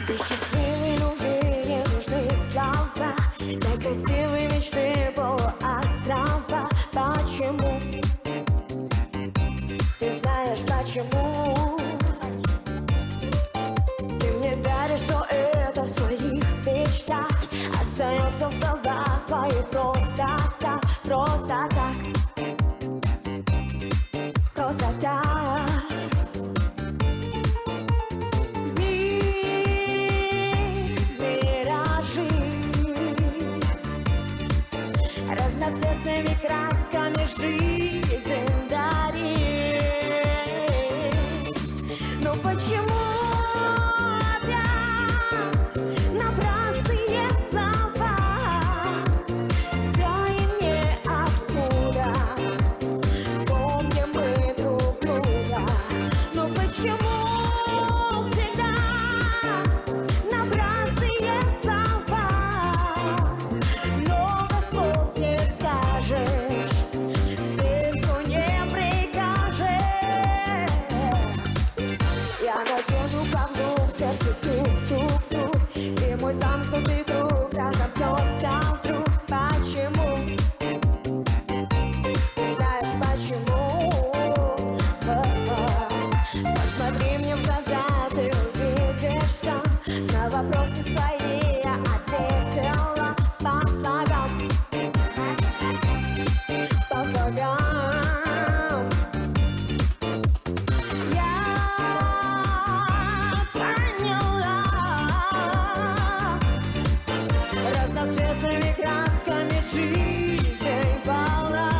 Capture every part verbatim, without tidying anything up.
Ты счастливый, но ей не нужны слова. Дай красивые мечты полуострова. Почему? Ты знаешь почему? Ты мне даришь все это в своих мечтах. Остается в словах твоих просто так, просто так, просто так. Разноцветными красками жизнь дарит. Но почему опять напрасные слова? Да и мне откуда? Помним мы друг друга. Но почему всегда напрасные слова? Много слов не скажешь, сердцу не прикажешь. Я надену, как вдруг сердце тук-тук-тук, и мой замкнутый круг разомкнется вдруг. Почему? Знаешь почему? Посмотри мне в глаза, ты увидишь сам. На вопросы свои я ответила по слогам, по слогам. Я поняла. Разноцветными красками жизнь полна.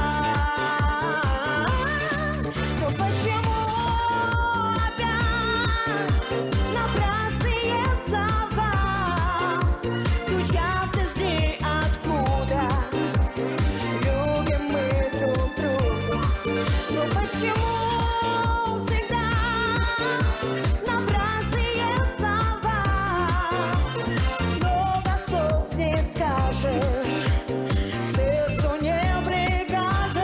Но почему опять напрасные слова? Звучат из откуда? Любим мы друг друга. Но почему всегда напрасные слова? Много слов не скажешь, сердцу не прикажешь.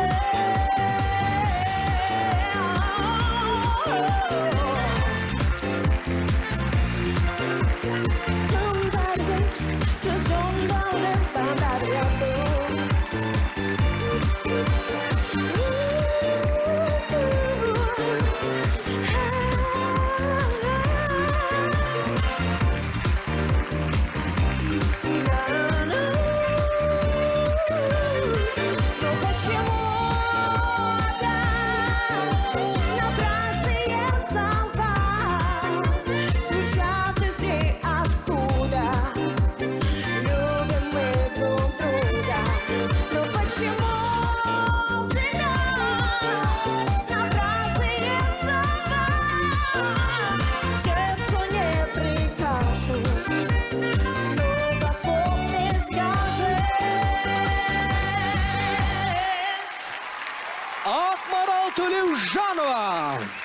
Somebody, somebody, somebody, somebody.